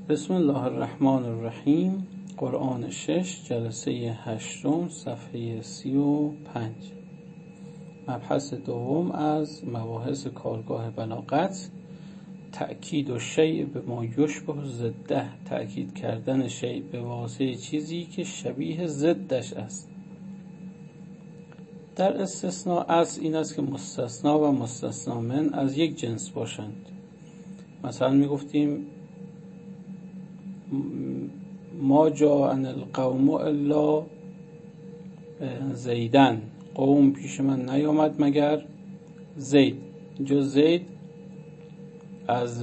بسم الله الرحمن الرحیم. قرآن 6 جلسه 8 صفحه 35. مبحث دوم از مباحث کارگاه بلاغت، تأکید و شیء به ما یشبه ضده، تأکید کردن شیء به واسطه چیزی که شبیه ضدش است. در استثناء اصل این است که مستثنا و مستثنا من از یک جنس باشند. مثلا میگفتیم ما جاءنا القوم الا زیدن، قوم پیش من نیامد مگر زید. اینجا زید از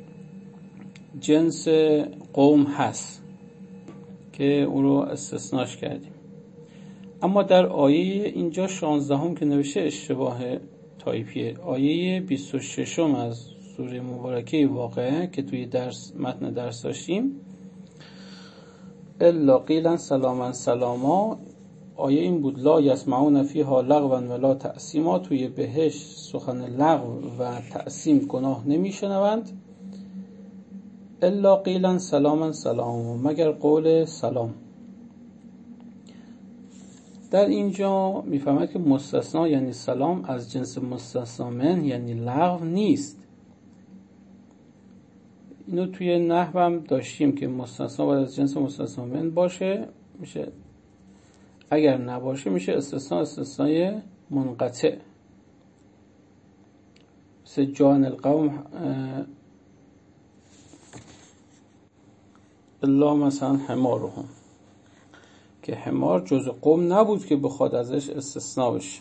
جنس قوم هست که او رو استثناش کردیم. اما در آیه اینجا 16 که نوشته اشتباه تایپیه، آیه 26 از سوره مبارکه واقعه که توی متن درس داشتیم، الا قیلا سلاما سلاما، آیه این بود لا یسمعون فیها لغوا ولا تأثیما، توی بهشت سخن لغو و تأثیم گناه نمیشنوند. الا قیلا سلاما سلاما، مگر قول سلام. در اینجا میفهمد که مستثنا یعنی سلام از جنس مستثنا من یعنی لغو نیست. اینو توی نحو هم داشتیم که مستثنا باید از جنس مستثنا من باشه، میشه اگر نباشه میشه استثنای منقطع. مثل جان القوم الا مثلا حمارهم، که حمار جز قوم نبود که بخواد ازش استثنا بشه،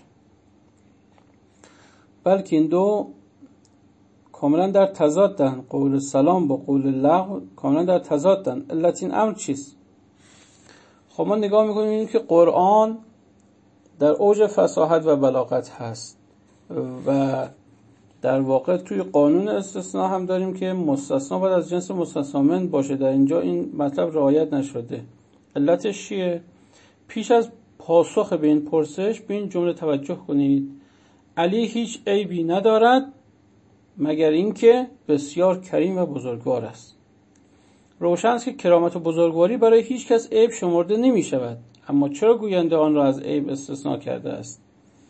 بلکه این دو کاملا در تضادن. قول سلام با قول لغو کاملا در تضادن. علت این امر چیست؟ خب ما نگاه میکنیم اینیم که قرآن در اوج فصاحت و بلاغت هست و در واقع توی قانون استثناء هم داریم که مستثنا باید از جنس مستثنا من باشه. در اینجا این مطلب رعایت نشده. علتش چیه؟ پیش از پاسخ به این پرسش به این جمله توجه کنید: علی هیچ عیبی ندارد مگر اینکه بسیار کریم و بزرگوار است. روشن است که کرامت و بزرگواری برای هیچ کس عیب شمرده نمی شود، اما چرا گوینده آن را از عیب استثناء کرده است؟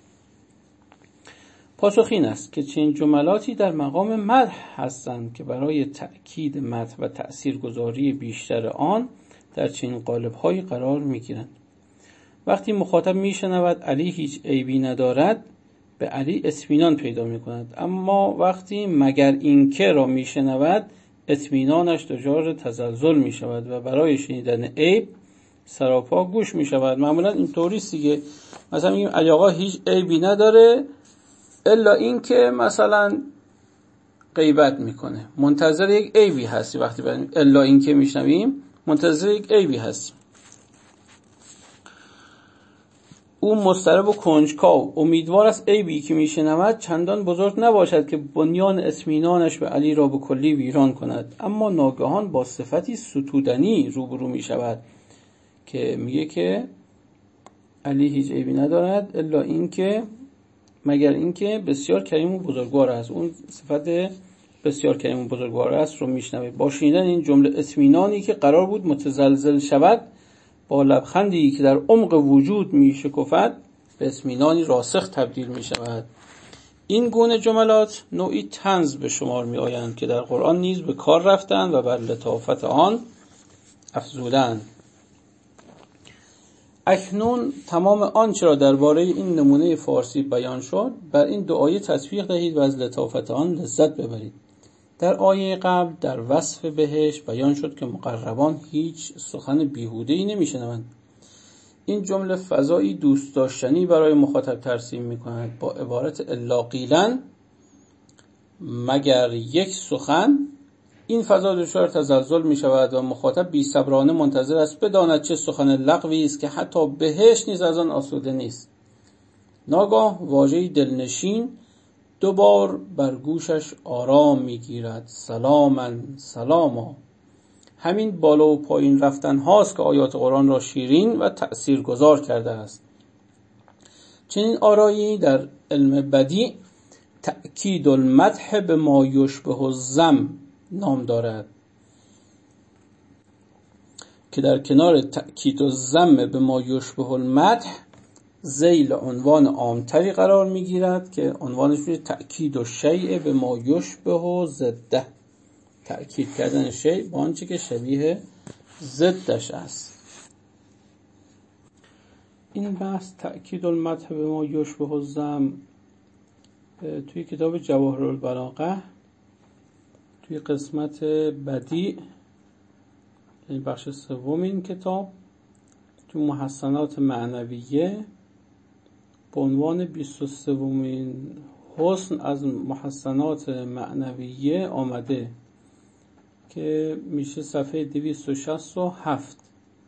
پاسخ این است که چنین جملاتی در مقام مدح هستند که برای تأکید مدح و تأثیرگذاری بیشتر آن در چنین قالب‌هایی قرار می‌گیرند. وقتی مخاطب میشنود علی هیچ عیبی ندارد، به علی اطمینان پیدا می‌کند، اما وقتی مگر اینکه را میشنود اطمینانش دچار تزلزل می‌شود و برای شنیدن عیب سراپا گوش می‌شود. معمولا اینطوری است دیگه. مثلا میگیم علی آقا هیچ عیبی نداره الا اینکه مثلا غیبت میکنه، منتظر یک عیبی هستی. وقتی الا اینکه میشنویم منتظر یک عیبی هستیم. او مضطرب و کنجکاو امیدوار است عیبی که میشنود چندان بزرگ نباشد که بنیان اطمینانش به علی را به کلی ویران کند، اما ناگهان با صفتی ستودنی روبرو میشود که میگه که علی هیچ عیبی ندارد الا اینکه مگر اینکه بسیار کریم و بزرگوار است. اون صفت بسیار کریم و بزرگوار است رو میشنوه. با شنیدن این جمله اطمینانی که قرار بود متزلزل شود با لبخندی که در عمق وجود میشکفد به اطمینانی راسخ تبدیل میشود. این گونه جملات نوعی طنز به شمار می آیند که در قرآن نیز به کار رفتند و بر لطافت آن افزودند. اکنون تمام آنچه را درباره این نمونه فارسی بیان شد بر این دو آیه تطبیق دهید و از لطافت آن لذت ببرید. در آیه قبل در وصف بهشت بیان شد که مقربان هیچ سخن بیهوده‌ای نمی‌شنوند. این جمله فضایی دوست داشتنی برای مخاطب ترسیم می‌کند. با عبارت الا قیلا مگر یک سخن، این فضا دچار تزلزل می‌شود و مخاطب بی‌صبرانه منتظر است بداند چه سخن لغوی است که حتی بهشت نیز از آن آسوده نیست. ناگاه واژه‌ای دلنشین دوبار بر گوشش آرام میگیرد: سلاما سلاما. همین بالا و پایین رفتن هاست که آیات قرآن را شیرین و تأثیرگذار کرده است. چنین آرایی در علم بدیع تأکید المدح به ما یشبه الذم نام دارد. که در کنار تأکید و ضم به ما یشبه المدح ذیل عنوان عامتری قرار میگیرد که عنوانش میشه تأکید و شیء به ما یشبه و ضده، تأکید کردن شیء با آنچه که شبیه ضدش است. این بحث تأکید المدح به ما یشبه و ضم توی کتاب جواهرالبلاغه توی قسمت بدیع، یعنی بخش سوم این کتاب، تو محسنات معنویه به عنوان 23مین حسن از محسنات معنویه آمده که میشه صفحه 267.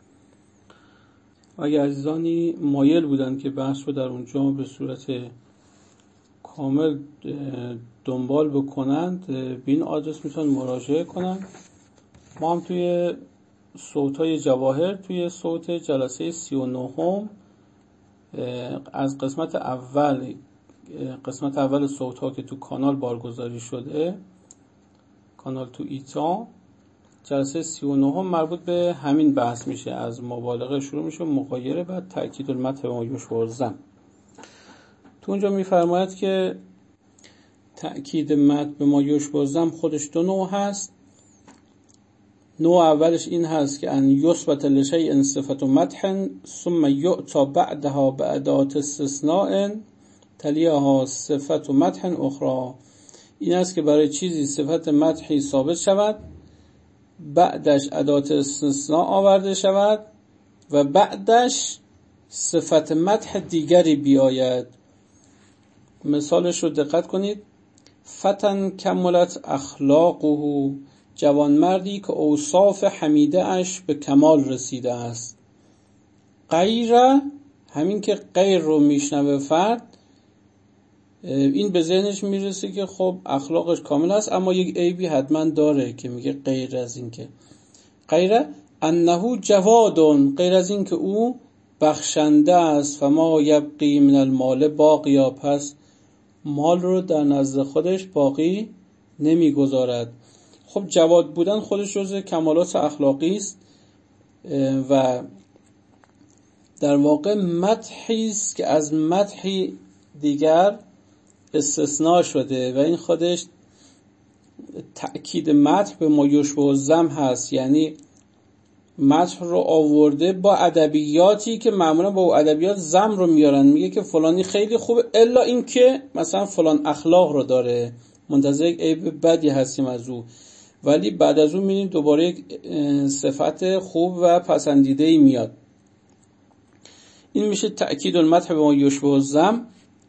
اگه عزیزانی مایل بودن که بحث رو در اونجا به صورت کامل دنبال بکنند به این آدرس میتونن مراجعه کنند. ما هم توی صوت‌های جواهر توی صوت جلسه 39 از قسمت اول صوت‌ها که تو کانال بارگذاری شده، کانال تو ایتا، جلسه 39 مربوط به همین بحث میشه، از مبالغه شروع میشه، مغایره و تأکید المدح به ما یشبه الضم. تو اونجا میفرماید که تأکید مدح به ما یشبه الضم خودش دو نوع هست. نوع اولش این هست که ان یثبت لشیء صفت مدح ثم یؤتی بعدها بأداة استثناء تلیها صفت مدح اخرى. این است که برای چیزی صفت مدحی ثابت شود، بعدش ادات استثناء آورده شود و بعدش صفت مدح دیگری بیاید. مثالش رو دقت کنید. فتن کملت اخلاقه، جوانمردی که اوصاف حمیده اش به کمال رسیده است. غیر، همین که غیر رو میشنوه فرد، این به ذهنش میرسه که خب اخلاقش کامل است، اما یک عیبی حتما داره که میگه غیر از این که غیر انه جواد، غیر از این که او بخشنده است. فما یبقی من المال باقیا، پس مال رو در نزد خودش باقی نمیگذارد. خب جواد بودن خودش جزء کمالات اخلاقی است و در واقع مدحی است که از مدحی دیگر استثناء شده و این خودش تأکید مدح به ما یشبه الضم هست. یعنی مدح رو آورده با ادبیاتی که معمولا با ادبیات ضم رو میارن، میگه که فلانی خیلی خوبه الا این که مثلا فلان اخلاق رو داره، منتظر یک عیب بدی هستیم از او، ولی بعد از اون می‌بینیم دوباره یک صفت خوب و پسندیده‌ای میاد. این میشه تأکید المدح به ما یشبه الضم.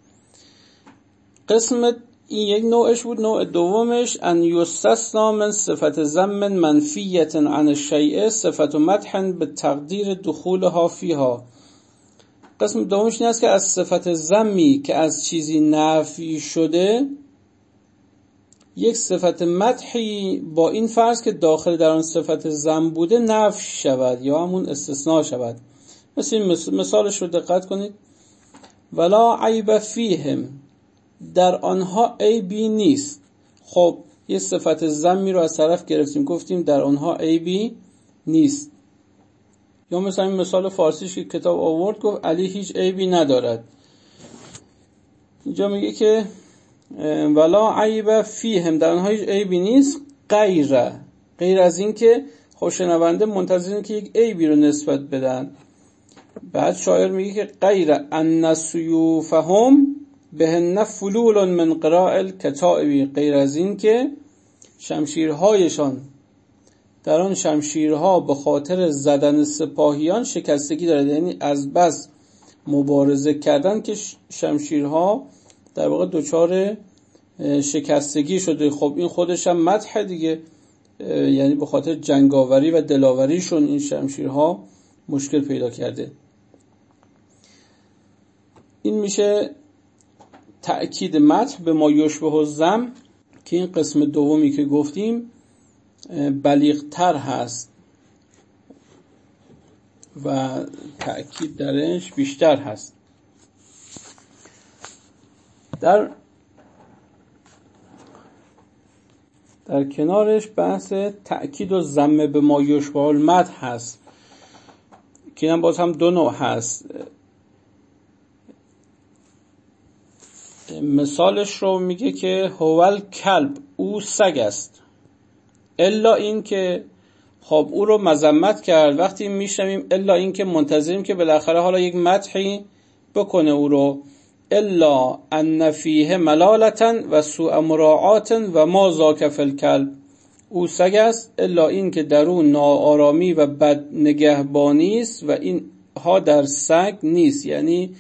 قسمت این یک نوعش بود. نوع دومش ان یستثنی من صفت ضم منفیه عن الشیء صفت مدح به تقدیر دخولها فیها. قسم دومش این است که از صفت ضمی که از چیزی نفی شده یک صفت مدحی با این فرض که داخل در آن صفت ضم بوده نفی شود یا همون استثناء شود. مثالش رو دقت کنید. ولا عیب فیهم، در آنها عیبی نیست. خب یه صفت ضمی رو از طرف گرفتیم، گفتیم در آنها عیبی نیست. یا مثلا این مثال فارسیش که کتاب آورد گفت علی هیچ عیبی ندارد. اینجا میگه که ولا عیب فیهم، در آنها هیچ عیبی نیست، غیر از این که خوشنونده منتظرن که یک عیبی رو نسبت بدن. بعد شاعر میگه که غیر ان سیوفهم بهن فلول من قراء الکتائب، غیر از این که شمشیرهایشان در آن شمشیرها به خاطر زدن سپاهیان شکستگی دارد. یعنی از بس مبارزه کردن که شمشیرها در واقع دچار شکستگی شده. خب این خودش هم مدح دیگه، یعنی به خاطر جنگاوری و دلاوریشون این شمشیرها مشکل پیدا کرده. این میشه تأکید مدح به ما یشبه الضم که این قسم دومی که گفتیم بلیغتر هست و تأکید درش بیشتر هست. در کنارش بحث تأکید و ضم به ما یشبه المدح هست که اینم باز هم دو نوع هست. مثالش رو میگه که هوال کلب، او سگ است، الا این که خب او رو مذمت کرد. وقتی میشنویم الا این که منتظریم که بالاخره حالا یک مدحی بکنه او رو. الا ان فیه ملالتا و سوء مراعات و ما ذاک فی الکلب، او سگ است الا این که در اون ناآرامی و بد نگهبانی است و این ها در سگ نیست. یعنی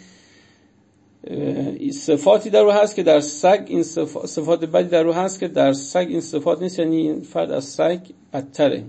صفاتی در او هست که در سگ این صفات بدی در او هست که در سگ این صفات نیست، یعنی این فرد از سگ بدتره.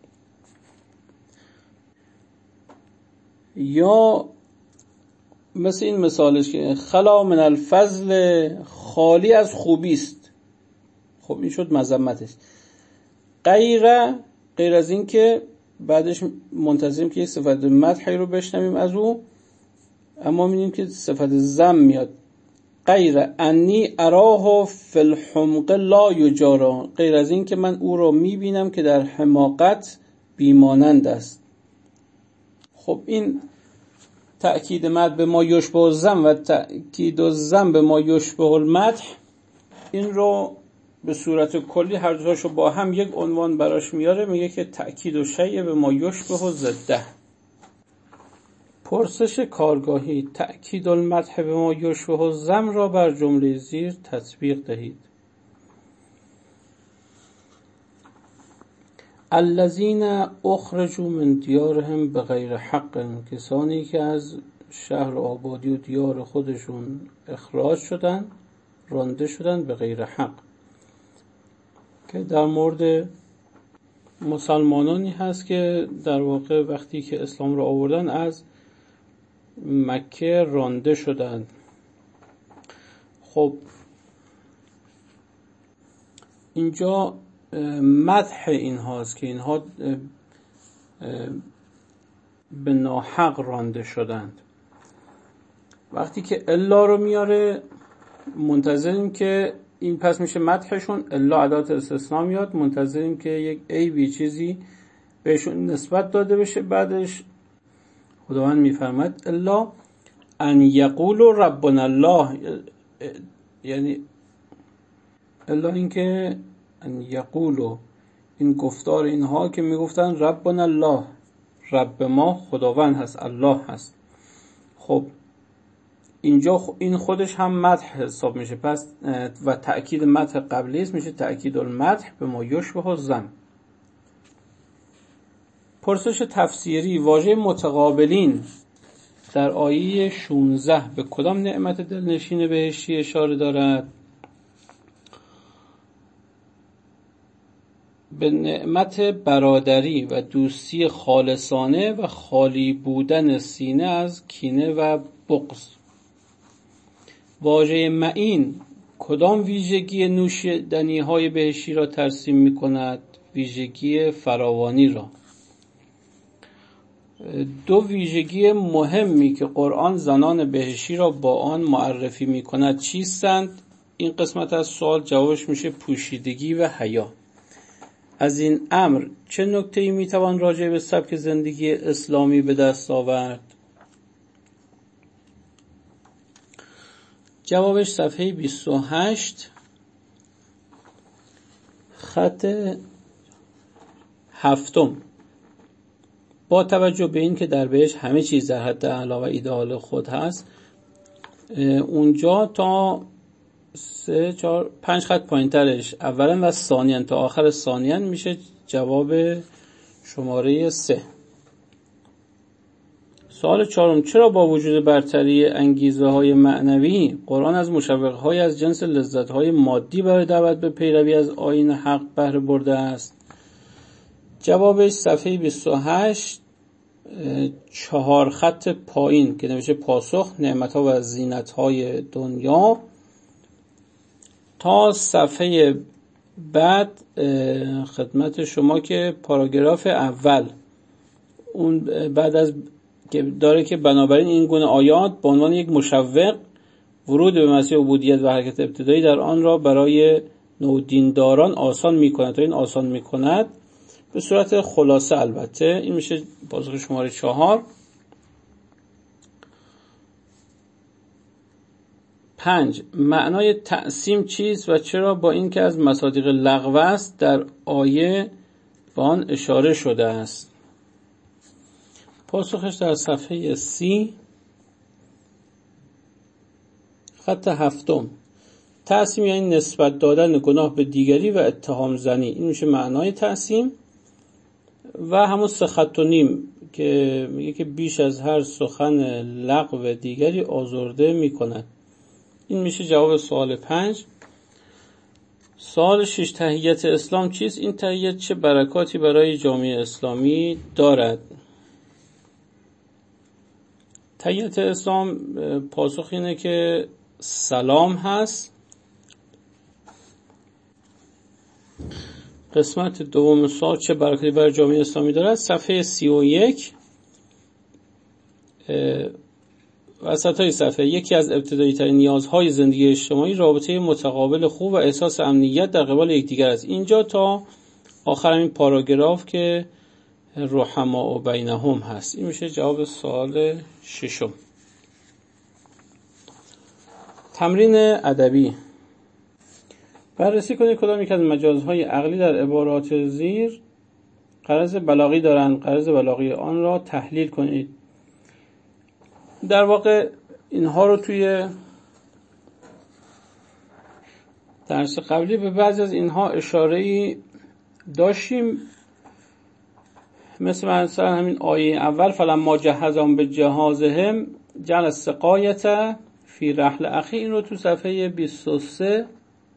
یا مثل این مثالش که خلا من الفضل، خالی از خوبی است. خب این شد مذمتش. غیر از این که بعدش منتظریم که یک صفت مدحی رو بشنویم از او، اما می‌بینیم که صفت ذم میاد. غیر انی اراه فی الحمق لا یجارا، غیر از این که من او رو میبینم که در حماقت بیمانند است. خب این تأکید مدح به ما یشبه الذم و تأکید الذم به ما یشبه المدح، این رو به صورت کلی هر دوتاشو با هم یک عنوان براش میاره، میگه که تأکید الشیء به ما یشبه ضده. پرسش کارگاهی: تأکید المدح به ما یشبه الذم را بر جمله زیر تطبیق دهید. الذین اخرجوا من دیارهم بغیر حق، کسانی که از شهر آبادی و دیار خودشون اخراج شدن، رانده شدن به غیر حق، که در مورد مسلمانانی هست که در واقع وقتی که اسلام را آوردن از مکه رانده شدند. خب اینجا مدح این هاست که اینها به ناحق رانده شدند. وقتی که الا رو میاره منتظریم که این پس میشه مدحشون، الا ادات استثناء میاد، منتظریم که یک عیبی چیزی بهشون نسبت داده بشه. بعدش خداوند میفرماید الا ان یقولوا ربنا الله، یعنی الا این که ان یقولوا، این گفتار اینها که میگفتن ربنا الله، رب ما خداوند هست، الله هست. خب اینجا این خودش هم مدح حساب میشه، پس و تأکید مدح قبلی است میشه تأکید المدح به ما یشبه الذم. پرسش تفسیری: واژه متقابلین در آیه 16 به کدام نعمت دلنشین بهشتی اشاره دارد؟ به نعمت برادری و دوستی خالصانه و خالی بودن سینه از کینه و بغض. واژه معین کدام ویژگی نوشیدنی‌های بهشتی را ترسیم می‌کند؟ ویژگی فراوانی را. دو ویژگی مهمی که قرآن زنان بهشتی را با آن معرفی می‌کند چیستند؟ این قسمت از سوال جوابش میشه پوشیدگی و حیا. از این امر چه نکته‌ای میتوان راجع به سبک زندگی اسلامی به دست آورد؟ جوابش صفحه 28 خط 7. با توجه به این که در بهشت همه چیز در حد اعلی و ایدئال خود هست، اونجا تا 3 4 5 خط پایینترش اولا و ثانیا تا آخر ثانیا میشه جواب شماره 3. سوال 4: چرا با وجود برتری انگیزه های معنوی قرآن از مشوق های از جنس لذت های مادی برای دعوت به پیروی از آیین حق بهره برده است؟ جوابش صفحه 28 4 خط پایین که نوشته پاسخ نعمت ها و زینت های دنیا، تا صفحه بعد خدمت شما که پاراگراف اول اون بعد از که داره که بنابراین این گونه آیات به عنوان یک مشوق ورود به مسیر عبودیت و حرکت ابتدایی در آن را برای نودینداران آسان می‌کند. تا این آسان می‌کند به صورت خلاصه البته این میشه پاسخ شماره 4. 5. معنای تقسیم چیست و چرا با اینکه از مصادیق لغو است در آیه به آن اشاره شده است؟ پاسخش در صفحه 30 خط 7. تقسیم یعنی نسبت دادن گناه به دیگری و اتهام زنی. این میشه معنای تقسیم. و همون 3 خط و نیم که میگه که بیش از هر سخن لغو دیگری آزرده میکند. این میشه جواب سوال 5. سوال 6. تحیت اسلام چیست؟ این تحیت چه برکاتی برای جامعه اسلامی دارد؟ تحیت اسلام پاسخ اینه که سلام هست. قسمت دوم سوال چه برکاتی برای جامعه اسلامی دارد؟ صفحه 31 وسطای صفحه. یکی از ابتدایی ترین نیازهای زندگی اجتماعی رابطه متقابل خوب و احساس امنیت در قبال یکدیگر است. اینجا تا آخر این پاراگراف که رحماء بینهم هست. این میشه جواب سوال 6. تمرین ادبی. بررسی کنید کدام یک از مجازهای عقلی در عبارات زیر غرض بلاغی دارند. غرض بلاغی آن را تحلیل کنید. در واقع اینها رو توی درس قبلی به بعضی از اینها اشاره‌ای داشتیم، مثلا همین آیه اول فلما جهزهم بجهازهم جعل السقایة فی رحل اخی. این رو تو صفحه 23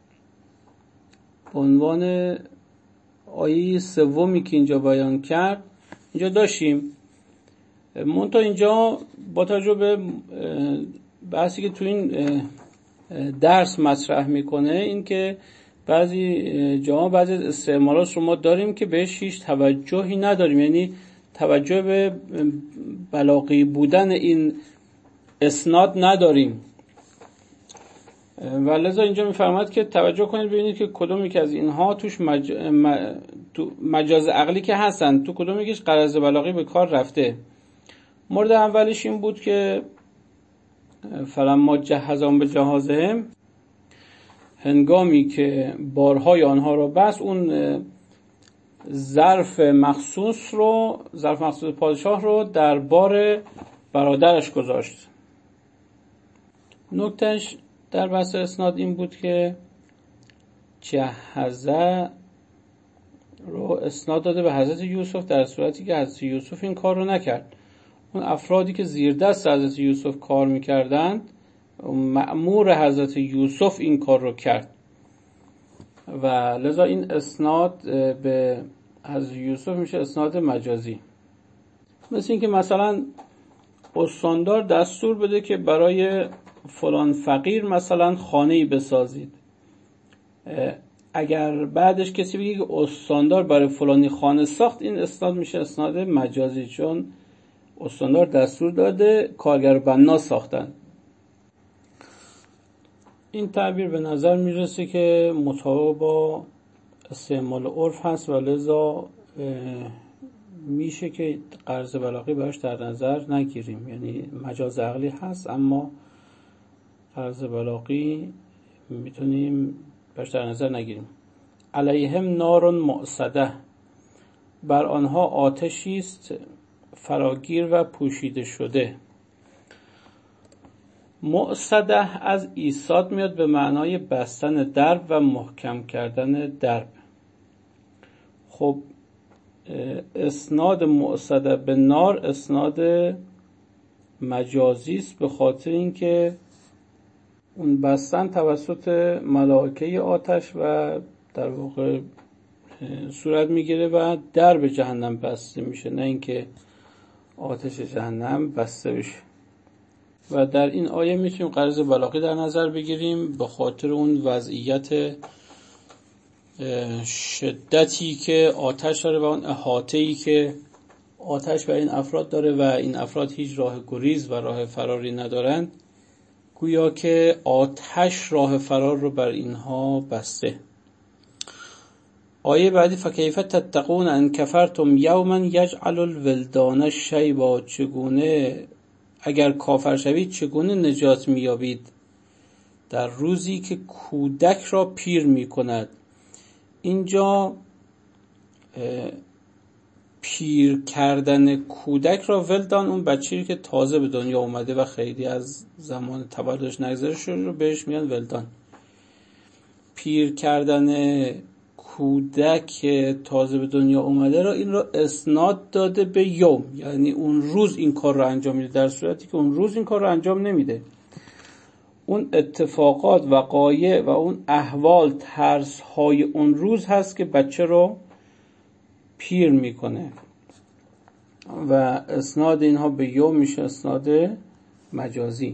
عنوان آیه سومی که اینجا بیان کرد اینجا داشتیم. منتها اینجا با توجه به بحثی که تو این درس مطرح میکنه این که بعضی جاها بعضی از استعمالات رو ما داریم که بهش هیچ توجهی نداریم، یعنی توجه به بلاغی بودن این اسناد نداریم و لذا اینجا میفرماید که توجه کنید ببینید که کدومی که از اینها توش مجاز عقلی که هستن تو کدومی که غرض بلاغی به کار رفته. مورد اولش این بود که فلما جهزهم بجهازهم، هنگامی که بارهای آنها را بس، اون ظرف مخصوص پادشاه رو در بار برادرش گذاشت. نکتهش در بحث اسناد این بود که جهزه رو اسناد داده به حضرت یوسف در صورتی که حضرت یوسف این کار رو نکرد. اون افرادی که زیر دست حضرت یوسف کار میکردند مأمور حضرت یوسف این کار رو کرد و لذا این اسناد به حضرت یوسف میشه اسناد مجازی. مثل این که مثلا استاندار دستور بده که برای فلان فقیر مثلا خانه‌ای بسازید، اگر بعدش کسی بگه که استاندار برای فلانی خانه ساخت، این اسناد میشه اسناد مجازی، چون استاندار دستور داده کارگر بنا ساختن. این تعبیر به نظر میرسه که مطابق با استعمال عرف هست و لذا میشه که غرض بلاغی براش در نظر نگیریم، یعنی مجاز عقلی هست اما غرض بلاغی میتونیم براش در نظر نگیریم. علیهم نار مؤصده، بر آنها آتشی است فراگیر و پوشیده شده. مؤصده از ایصاد میاد به معنای بستن درب و محکم کردن درب. خب اسناد مؤصده به نار اسناد مجازی است، به خاطر اینکه اون بستن توسط ملائکه آتش و در واقع صورت میگیره و درب جهنم بسته میشه، نه اینکه آتش جهنم بسته بشه. و در این آیه میتونیم غرض بلاغی در نظر بگیریم به خاطر اون وضعیت شدتی که آتش داره و اون احاطه‌ای که آتش بر این افراد داره و این افراد هیچ راه گریز و راه فراری ندارند، گویا که آتش راه فرار رو بر اینها بسته. آیه بعدی فکیف تتقون ان کفرتم یوما یجعل الولدان شیبا، چگونه اگر کافر شوید چگونه نجات میابید در روزی که کودک را پیر می کند. اینجا پیر کردن کودک را ولدان، اون بچه‌ای که تازه به دنیا اومده و خیلی از زمان تولدش نگذشته شده رو بهش میگن ولدان. پیر کردن کودک تازه به دنیا اومده را این را اسناد داده به یوم، یعنی اون روز این کار را انجام میده، در صورتی که اون روز این کار را انجام نمیده. اون اتفاقات، وقایع و اون احوال، ترس های اون روز هست که بچه رو پیر میکنه و اسناد اینها به یوم میشه اسناد مجازی.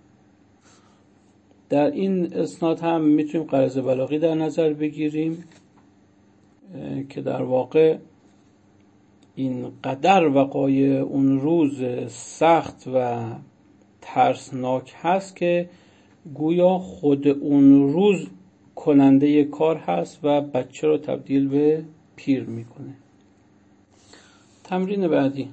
در این اسناد هم میتونیم غرض بلاغی در نظر بگیریم که در واقع این قدر وقایع اون روز سخت و ترسناک هست که گویا خود اون روز کننده کار هست و بچه رو تبدیل به پیر میکنه. تمرین بعدی،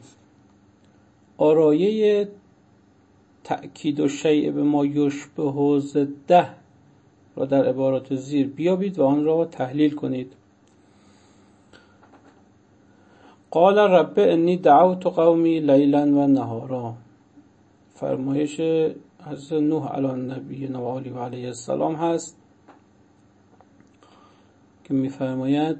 آرایه تأکید و شیء به ما یشبه ضده را در عبارات زیر بیابید و آن را تحلیل کنید. قال رب انی دعوت قومی لیلا و نهارا، فرمایش حضرت نوح علی النبی و آله و علیه السلام هست که میفرماید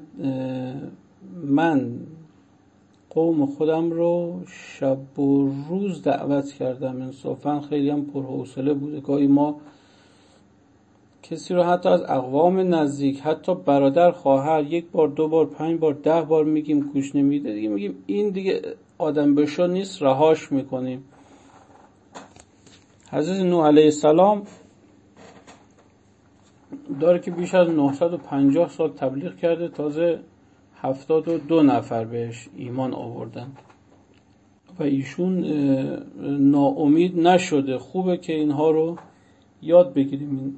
من قوم خودم رو شب و روز دعوت کردم. انصافا خیلی هم پرحوصله بوده. گاهی ما کسی رو حتی از اقوام نزدیک، حتی برادر خواهر، 1 بار 2 بار 5 بار 10 بار میگیم گوش نمیده، دیگه میگیم این دیگه آدم بشو نیست، رهاش میکنیم. حضرت نوح علیه السلام داره که بیش از 950 سال تبلیغ کرده، تازه 72 نفر بهش ایمان آوردن و ایشون ناامید نشده. خوبه که اینها رو یاد بگیریم. این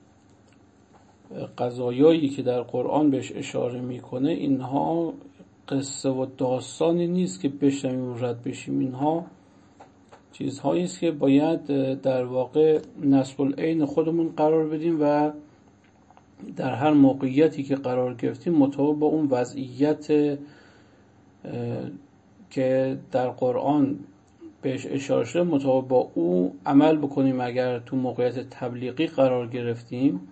قضایایی که در قرآن بهش اشاره میکنه اینها قصه و داستانی نیست که بشنویم و رد بشیم. اینها چیزهایی است که باید در واقع نصب العین خودمون قرار بدیم و در هر موقعیتی که قرار گرفتیم مطابق با اون وضعیت که در قرآن بهش اشاره شده مطابق با او عمل بکنیم. اگر تو موقعیت تبلیغی قرار گرفتیم،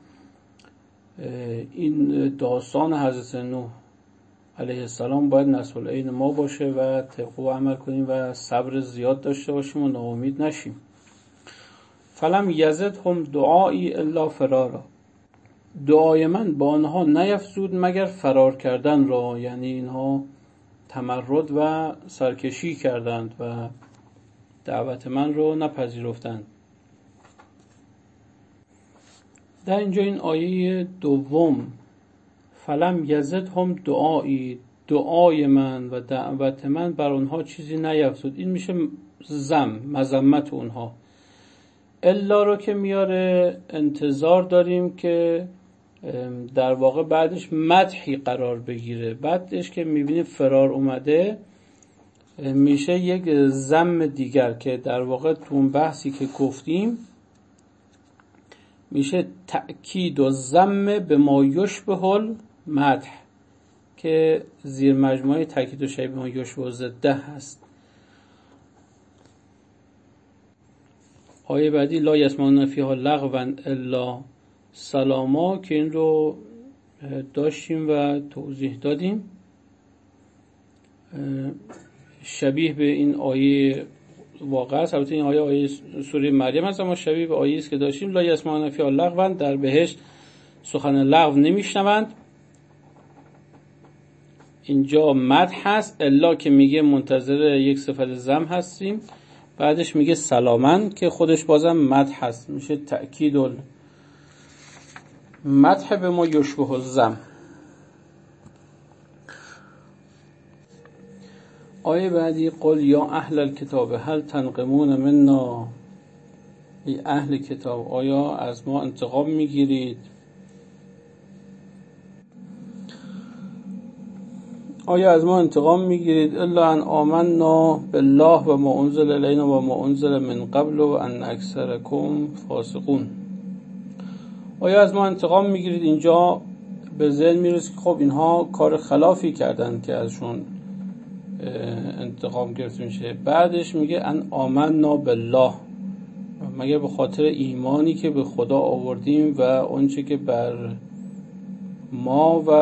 این داستان حضرت نوح علیه السلام باید نصب العین ما باشه و طبق او عمل کنیم و صبر زیاد داشته باشیم و ناامید نشیم. فلم یزدهم دعایی الا فرارا، دعای من با آنها نیفزود مگر فرار کردن را، یعنی اینها تمرد و سرکشی کردند و دعوت من رو نپذیرفتند. در اینجا این آیه دوم، فلم یزدهم دعایی، دعای من و دعوت من بر آنها چیزی نیفزود، این میشه مذمت اونها. الا رو که میاره انتظار داریم که در واقع بعدش مدحی قرار بگیره. بعدش که میبینیم فرار اومده میشه یک ذم دیگر که در واقع تو اون بحثی که گفتیم میشه تأکید و ذم به ما یشبه المدح که زیر مجموعه تأکید و شیء به ما یشبه ضده هست. آیه بعدی لا یسمعون فیها لغوا الا سلاما که این رو داشتیم و توضیح دادیم. شبیه به این آیه واقع است. البته این آیه سوره مریم هست اما شبیه به آیه است که داشتیم. لا یسمعون فیها لغوا، در بهشت سخن لغو نمیشنوند. اینجا مدح هست. الا که میگه منتظر یک صفت ذم هستیم، بعدش میگه سلامن که خودش بازم مدح هست، میشه تأکید مدح به ما یشبه الذم. آیه بعدی قل یا اهل الکتاب هل تنقمون منا، ای اهل کتاب آیا از ما انتقام میگیرید؟ آیا از ما انتقام میگیرید؟ الا ان آمنا بالله و ما انزل الینا و ما انزل من قبل و ان اکثرکم فاسقون. آیا از ما انتقام میگیرید؟ اینجا به ذهن میرسه که خب اینها کار خلافی کردن که ازشون انتقام گرفته میشه. بعدش میگه ان آمنا بالله، مگر به خاطر ایمانی که به خدا آوردیم و اونچه که بر ما و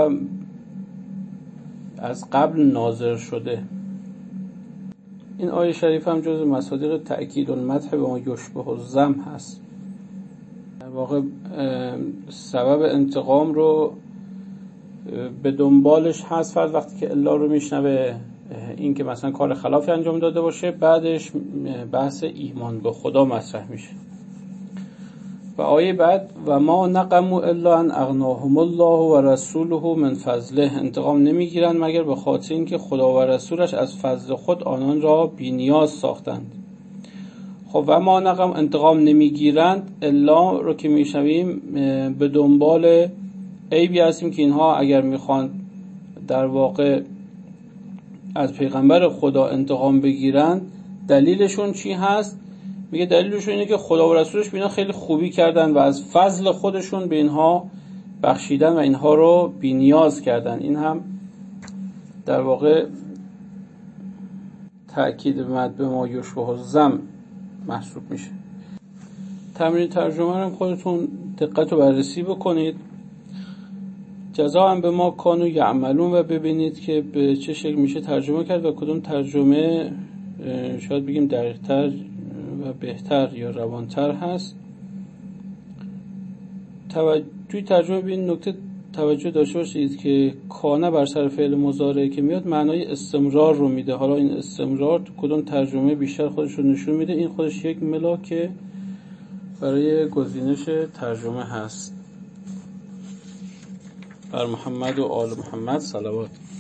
از قبل نازل شده. این آیه شریف هم جز مصادیق تأکید المدح به ما یشبه الذم هست. در واقع سبب انتقام رو به دنبالش هست فرد وقتی که الا رو میشنوه، این که مثلا کار خلافی انجام داده باشه، بعدش بحث ایمان به خدا مطرح میشه. و آیه بعد و ما نقموا الا ان اغناهم الله و رسوله من فضله، انتقام نمیگیرند مگر به خاطر اینکه خدا و رسولش از فضل خود آنان را بی‌نیاز ساختند. خب و ما نقم انتقام نمیگیرند، الا رو که میشنویم به دنبال عیبی هستیم که اینها اگر میخوان در واقع از پیغمبر خدا انتقام بگیرن، دلیلشون چی هست؟ میگه دلیلشون اینه که خدا و رسولش به اینها خیلی خوبی کردن و از فضل خودشون به اینها بخشیدن و اینها رو بی‌نیاز کردن. این هم در واقع تأکید به ما یشبه الذم محسوب میشه. تمرین ترجمه رو خودتون دقت و بررسی بکنید. جزا هم به ما کانو یعملون و ببینید که به چه شکل میشه ترجمه کرد و کدوم ترجمه شاید بگیم دقیق‌تر و بهتر یا روانتر هست. توی ترجمه به این نکته توجه داشته باشید که کانه بر سر فعل مضارع که میاد معنای استمرار رو میده. حالا این استمرار کدوم ترجمه بیشتر خودش رو نشون میده، این خودش یک ملاک برای گزینش ترجمه هست. بر محمد و آل محمد صلوات.